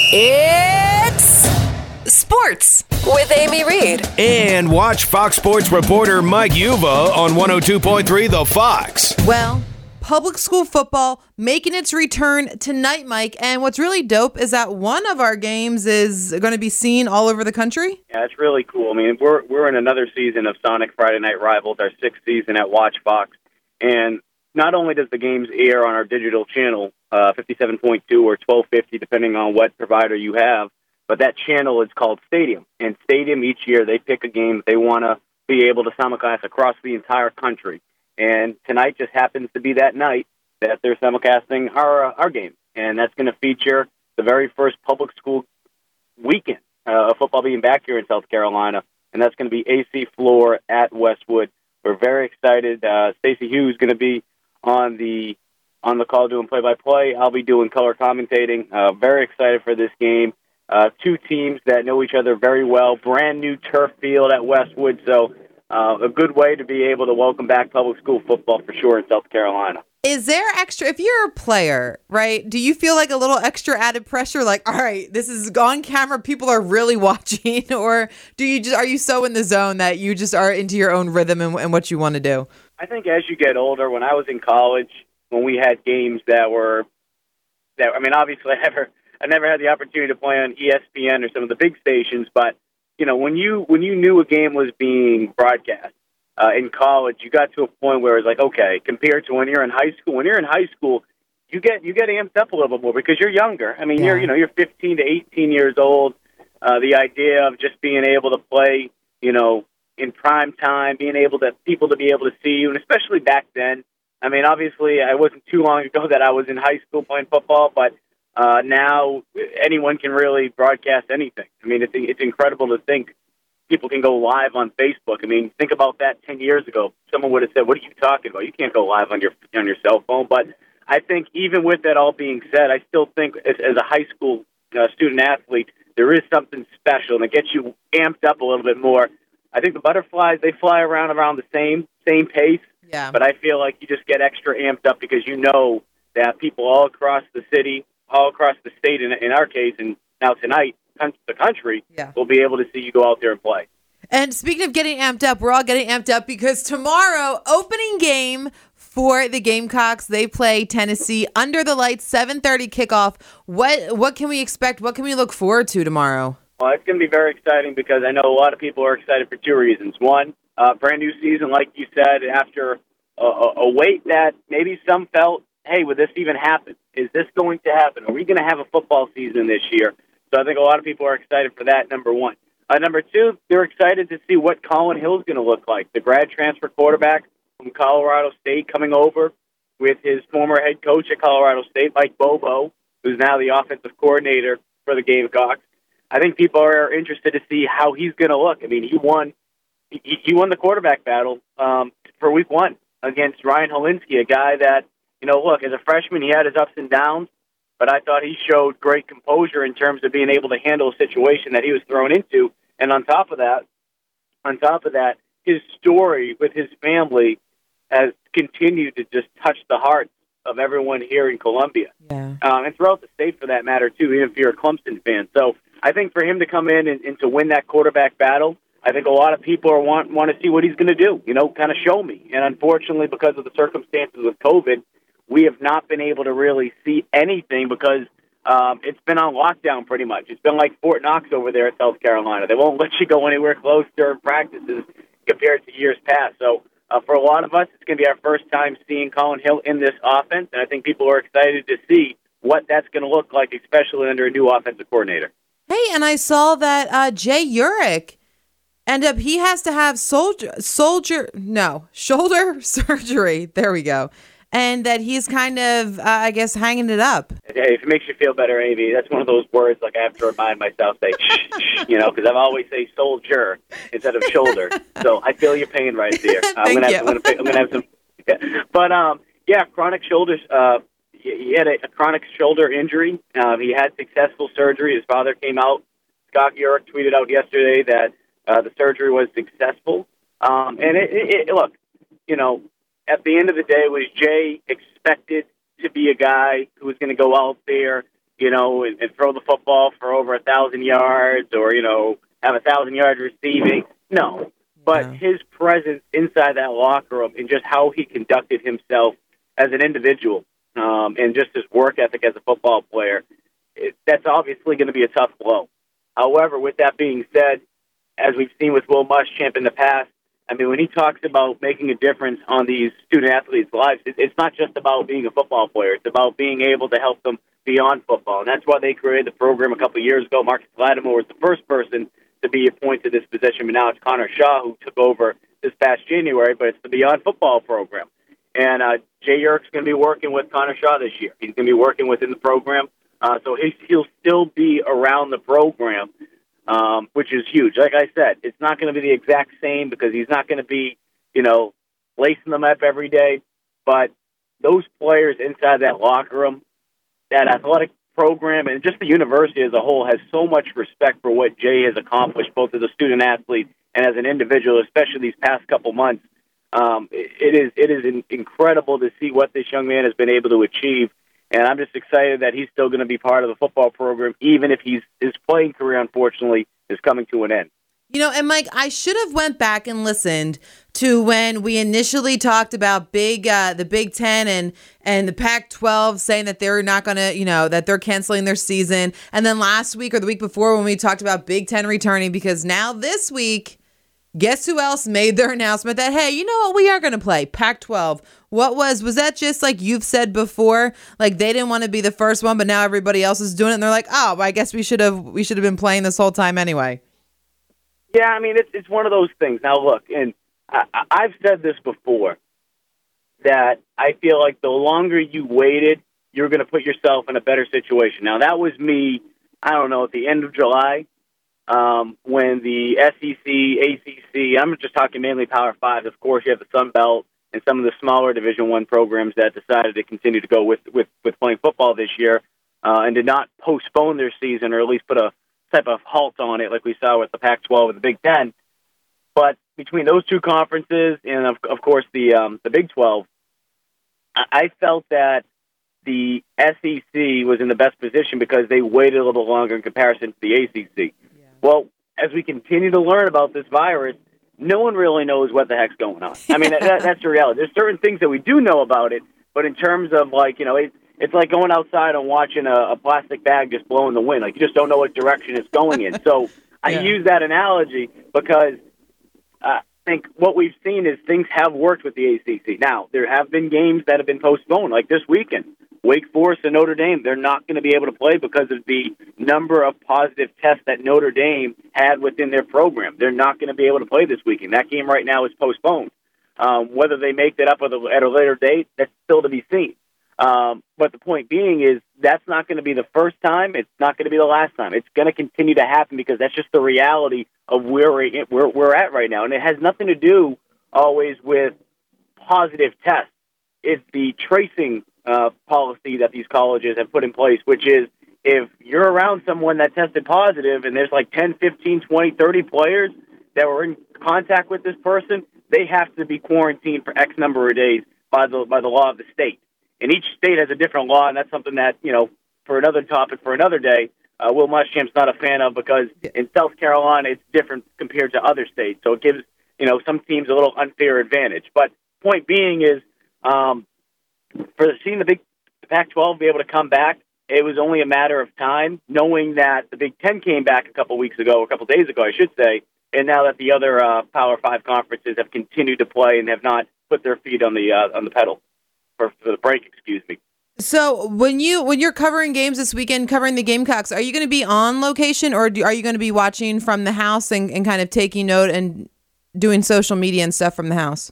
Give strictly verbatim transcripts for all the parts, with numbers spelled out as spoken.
It's sports with Amy Reed. And watch Fox Sports reporter Mike Yuva on one oh two point three The Fox. Well, public school football making its return tonight, Mike. And what's really dope is that one of our games is going to be seen all over the country. Yeah, it's really cool. I mean, we're we're in another season of Sonic Friday Night Rivals, our sixth season at Watch Fox. And not only does the games air on our digital channel, uh, fifty-seven point two or twelve fifty, depending on what provider you have, but that channel is called Stadium. And Stadium, each year, they pick a game that they want to be able to simulcast across the entire country. And tonight just happens to be that night that they're simulcasting our uh, our game. And that's going to feature the very first public school weekend uh, of football being back here in South Carolina. And that's going to be A C Floor at Westwood. We're very excited. Uh, Stacey Hughes is going to be on the on the call doing play-by-play. I'll be doing color commentating. Uh, very excited for this game. Uh, two teams that know each other very well. Brand new turf field at Westwood. So uh, a good way to be able to welcome back public school football for sure in South Carolina. Is there extra, if you're a player, right, do you feel like a little extra added pressure? Like, all right, this is on camera, people are really watching, or do you just, are you so in the zone that you just are into your own rhythm and, and what you want to do? I think as you get older, when I was in college, when we had games that were, that I mean, obviously I never, I never had the opportunity to play on E S P N or some of the big stations, but, you know, when you, when you knew a game was being broadcast, Uh, in college, you got to a point where it's like, okay, compared to when you're in high school, when you're in high school, you get you get amped up a little bit more because you're younger. I mean, yeah. you're you know you're fifteen to eighteen years old. Uh, the idea of just being able to play, you know, in prime time, being able to people to be able to see you, and especially back then. I mean, obviously, it wasn't too long ago that I was in high school playing football, but uh, now anyone can really broadcast anything. I mean, it's it's incredible to think people can go live on Facebook. I mean, think about that ten years ago. Someone would have said, what are you talking about? You can't go live on your on your cell phone. But I think even with that all being said, I still think as, as a high school uh, student-athlete, there is something special, and it gets you amped up a little bit more. I think the butterflies, they fly around around the same same pace, yeah. But I feel like you just get extra amped up because you know that people all across the city, all across the state, in, in our case, and now tonight, the country yeah. will be able to see you go out there and play. And speaking of getting amped up, we're all getting amped up because tomorrow, opening game for the Gamecocks. They play Tennessee under the lights, seven thirty kickoff. What what can we expect? What can we look forward to tomorrow? Well, it's going to be very exciting because I know a lot of people are excited for two reasons. One, uh, brand new season, like you said, after a, a, a wait that maybe some felt, hey, would this even happen? Is this going to happen? Are we going to have a football season this year? So I think a lot of people are excited for that, number one. Uh, number two, they're excited to see what Colin Hill's going to look like, the grad transfer quarterback from Colorado State coming over with his former head coach at Colorado State, Mike Bobo, who's now the offensive coordinator for the Gamecocks. I think people are interested to see how he's going to look. I mean, he won he, he won the quarterback battle um, for week one against Ryan Helinski, a guy that, you know, look, as a freshman, he had his ups and downs. But I thought he showed great composure in terms of being able to handle a situation that he was thrown into. And on top of that, on top of that, his story with his family has continued to just touch the hearts of everyone here in Columbia. Yeah. Um, and throughout the state for that matter, too, even if you're a Clemson fan. So I think for him to come in and, and to win that quarterback battle, I think a lot of people are want, want to see what he's going to do, you know, kind of show me. And unfortunately, because of the circumstances with COVID, we have not been able to really see anything because um, it's been on lockdown pretty much. It's been like Fort Knox over there at South Carolina. They won't let you go anywhere close during practices compared to years past. So uh, for a lot of us, it's going to be our first time seeing Colin Hill in this offense, and I think people are excited to see what that's going to look like, especially under a new offensive coordinator. Hey, and I saw that uh, Jay Urich end up, he has to have soldier, soldier, no, shoulder surgery. There we go. And that he's kind of, uh, I guess, hanging it up. Hey, if it makes you feel better, Amy, that's one of those words like I have to remind myself, say, shh, shh, you know, because I've always say soldier instead of shoulder. So I feel your pain right there. Uh, I'm gonna have, I'm gonna, I'm gonna have some, yeah. But um, yeah, chronic shoulders. Uh, he had a, a chronic shoulder injury. Um, he had successful surgery. His father came out. Scott Urich tweeted out yesterday that uh, the surgery was successful. Um, and it, it, it, look, you know. At the end of the day, was Jay expected to be a guy who was going to go out there you know, and, and throw the football for over a thousand yards or, you know, have a thousand yards receiving. No. But Yeah. his presence inside that locker room and just how he conducted himself as an individual um, and just his work ethic as a football player, it, that's obviously going to be a tough blow. However, with that being said, as we've seen with Will Muschamp in the past, I mean, when he talks about making a difference on these student-athletes' lives, it, it's not just about being a football player. It's about being able to help them beyond football. And that's why they created the program a couple of years ago. Marcus Lattimore was the first person to be appointed to this position, but now it's Connor Shaw who took over this past January, but it's the Beyond Football program. And uh, Jay Yerk's going to be working with Connor Shaw this year. He's going to be working within the program, uh, so he, he'll still be around the program, um, which is huge. Like I said, it's not going to be the exact same because he's not going to be, you know, lacing them up every day, but those players inside that locker room, that athletic program, and just the university as a whole has so much respect for what Jay has accomplished, both as a student athlete and as an individual, especially these past couple months. Um, it is it is in, incredible to see what this young man has been able to achieve, and I'm just excited that he's still going to be part of the football program, even if he's his playing career, unfortunately, is coming to an end. You know, and Mike, I should have went back and listened to when we initially talked about big, uh, the Big Ten and and the Pac twelve saying that they're not going to, you know, that they're canceling their season. And then last week or the week before when we talked about Big Ten returning, because now this week, guess who else made their announcement that, hey, you know what, we are going to play Pac twelve. What was, was that just like you've said before, like they didn't want to be the first one, but now everybody else is doing it and they're like, oh, I guess we should have, we should have been playing this whole time anyway. Yeah, I mean, it's it's one of those things. Now, look, and I, I've said this before, that I feel like the longer you waited, you're going to put yourself in a better situation. Now, that was me, I don't know, at the end of July, um, when the S E C, A C C, I'm just talking mainly Power Five. Of course, you have the Sun Belt and some of the smaller Division One programs that decided to continue to go with, with, with playing football this year uh, and did not postpone their season or at least put a type of halt on it like we saw with the Pac twelve and the Big Ten. But between those two conferences and, of, of course, the um, the Big twelve, I, I felt that the S E C was in the best position because they waited a little longer in comparison to the A C C. Yeah. Well, as we continue to learn about this virus, no one really knows what the heck's going on. I mean, that, that's the reality. There's certain things that we do know about it, but in terms of, like, you know, it, it's like going outside and watching a, a plastic bag just blow in the wind. Like, you just don't know what direction it's going in. So I yeah. use that analogy because uh, I think what we've seen is things have worked with the A C C. Now, there have been games that have been postponed, like this weekend. Wake Forest and Notre Dame, they're not going to be able to play because of the number of positive tests that Notre Dame had within their program. They're not going to be able to play this weekend. That game right now is postponed. Um, whether they make that up at a, at a later date, that's still to be seen. Um, but the point being is that's not going to be the first time. It's not going to be the last time. It's going to continue to happen because that's just the reality of where we're, where we're at right now. And it has nothing to do always with positive tests. It's the tracing uh, policy that these colleges have put in place, which is if you're around someone that tested positive and there's like ten, fifteen, twenty, thirty players that were in contact with this person, they have to be quarantined for X number of days by the by the law of the state. And each state has a different law, and that's something that, you know, for another topic for another day, uh, Will Muschamp's not a fan of because in South Carolina it's different compared to other states. So it gives, you know, some teams a little unfair advantage. But point being is, um, for seeing the Big the Pac twelve be able to come back, it was only a matter of time, knowing that the Big Ten came back a couple weeks ago, a couple days ago, I should say, and now that the other uh, Power Five conferences have continued to play and have not put their feet on the uh, on the pedal. For, for the break, excuse me. So when you when you're covering games this weekend, covering the Gamecocks, are you going to be on location or do, are you going to be watching from the house and, and kind of taking note and doing social media and stuff from the house?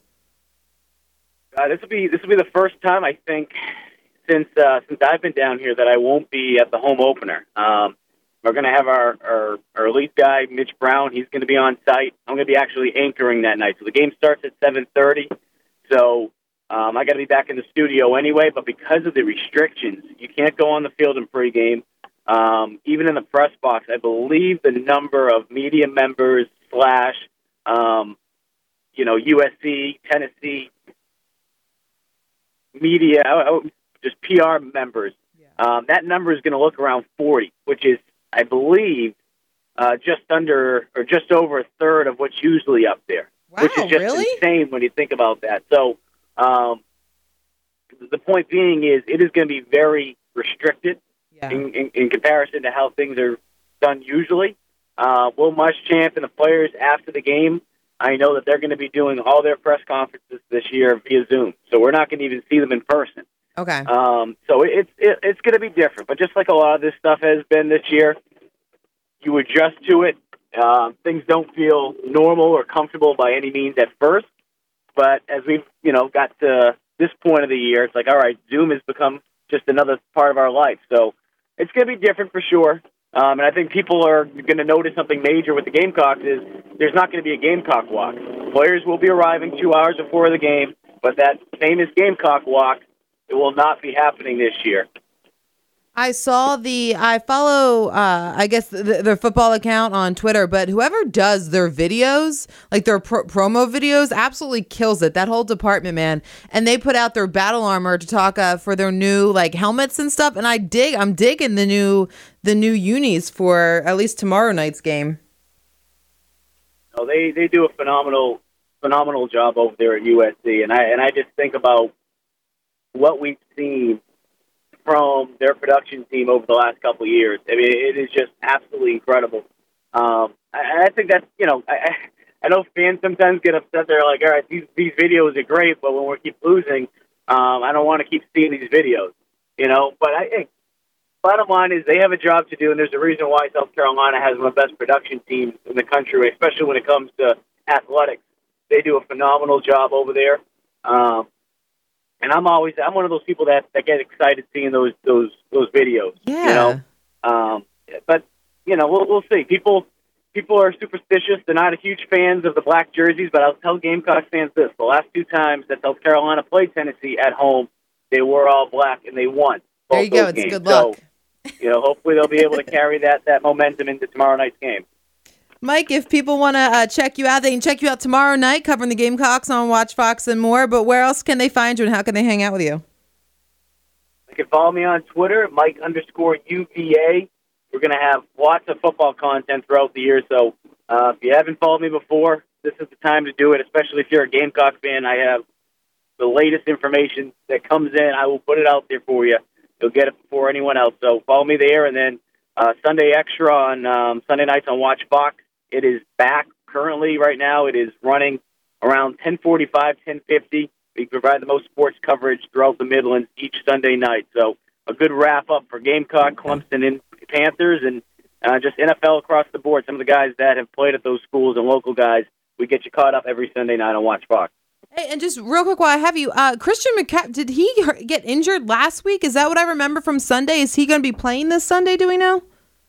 Uh, this will be this will be the first time I think since uh, since I've been down here that I won't be at the home opener. Um, we're going to have our, our our elite guy Mitch Brown. He's going to be on site. I'm going to be actually anchoring that night. So the game starts at seven thirty. So. Um, I got to be back in the studio anyway, but because of the restrictions, you can't go on the field in pregame. Um, even in the press box, I believe the number of media members slash, um, you know, U S C, Tennessee media, just P R members um, that number is going to look around forty, which is, I believe, uh, just under or just over a third of what's usually up there, wow, which is just really? insane when you think about that. So um, the point being is it is going to be very restricted Yeah. in, in, in comparison to how things are done usually. Uh, Will Muschamp and the players after the game, I know that they're going to be doing all their press conferences this year via Zoom, so we're not going to even see them in person. Okay. Um, so it's it, it's going to be different, but just like a lot of this stuff has been this year, you adjust to it. Uh, things don't feel normal or comfortable by any means at first, but as we've you know got to this point of the year, it's like, all right, Zoom has become just another part of our life. So it's going to be different for sure. Um, and I think people are going to notice something major with the Gamecocks is there's not going to be a Gamecock walk. Players will be arriving two hours before the game, but that famous Gamecock walk, it will not be happening this year. I saw the, I follow, uh, I guess, the, their football account on Twitter, but whoever does their videos, like their pro- promo videos, absolutely kills it. That whole department, man. And they put out their battle armor to talk uh, for their new, like, helmets and stuff. And I dig, I'm digging the new, the new unis for at least tomorrow night's game. No, they, they do a phenomenal, phenomenal job over there at U S C. And I, and I just think about what we've seen from their production team over the last couple of years. I mean, it is just absolutely incredible. Um, I, I think that's, you know, I, I know fans sometimes get upset. They're like, all right, these, these videos are great, but when we keep losing, um, I don't want to keep seeing these videos, you know. But I think bottom line is they have a job to do, and there's a reason why South Carolina has one of the best production teams in the country, especially when it comes to athletics. They do a phenomenal job over there. Um, And I'm always I'm one of those people that, that get excited seeing those those those videos. Yeah. You know, um, but you know we'll we'll see. People people are superstitious. They're not a huge fans of the black jerseys, but I'll tell Gamecock fans this: the last two times that South Carolina played Tennessee at home, they were all black and they won. There you go. It's games. good luck. So, you know, hopefully they'll be able to carry that that momentum into tomorrow night's game. Mike, if people want to uh, check you out, they can check you out tomorrow night covering the Gamecocks on Watch Fox and more. But where else can they find you and how can they hang out with you? You can follow me on Twitter, Mike underscore U V A. We're going to have lots of football content throughout the year. So uh, if you haven't followed me before, this is the time to do it, especially if you're a Gamecock fan. I have the latest information that comes in. I will put it out there for you. You'll get it before anyone else. So follow me there. And then uh, Sunday Extra on um, Sunday nights on Watch Fox. It is back currently right now. It is running around ten forty-five, ten fifty. We provide the most sports coverage throughout the Midlands each Sunday night. So a good wrap-up for Gamecock, Clemson, and Panthers, and uh, just N F L across the board. Some of the guys that have played at those schools and local guys, we get you caught up every Sunday night on Watch Fox. Hey, and just real quick while I have you, uh, Christian McCaffrey, did he get injured last week? Is that what I remember from Sunday? Is he going to be playing this Sunday, do we know?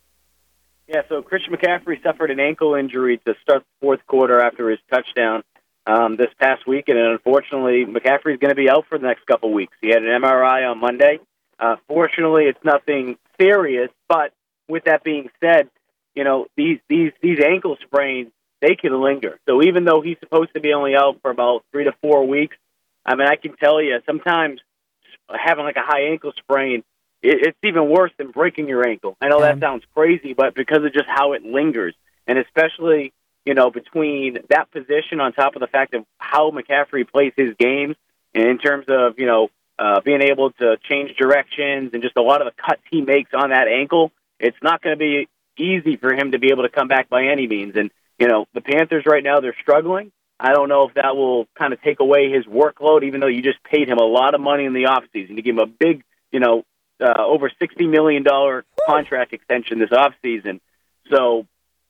Yeah, so Christian McCaffrey suffered an ankle injury to start the fourth quarter after his touchdown um, this past week, and unfortunately, McCaffrey's going to be out for the next couple weeks. He had an M R I on Monday. Uh, fortunately, it's nothing serious, but with that being said, you know, these, these, these ankle sprains, they can linger. So even though he's supposed to be only out for about three to four weeks, I mean, I can tell you, sometimes having like a high ankle sprain, it's even worse than breaking your ankle. I know that sounds crazy, but because of just how it lingers, and especially, you know, between that position on top of the fact of how McCaffrey plays his games, and in terms of, you know, uh, being able to change directions and just a lot of the cuts he makes on that ankle, it's not going to be easy for him to be able to come back by any means. And, you know, the Panthers right now, they're struggling. I don't know if that will kind of take away his workload, even though you just paid him a lot of money in the offseason to give him a big, you know, Uh, over sixty million dollars contract extension this offseason. So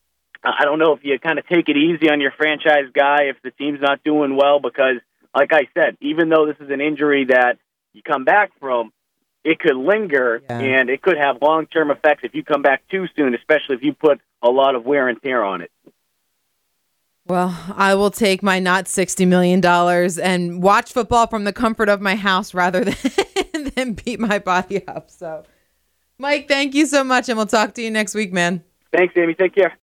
I don't know if you kind of take it easy on your franchise guy if the team's not doing well, because, like I said, even though this is an injury that you come back from, it could linger, yeah. and it could have long-term effects if you come back too soon, especially if you put a lot of wear and tear on it. Well, I will take my not sixty million dollars and watch football from the comfort of my house rather than, than beat my body up. So, Mike, thank you so much, and we'll talk to you next week, man. Thanks, Amy. Take care.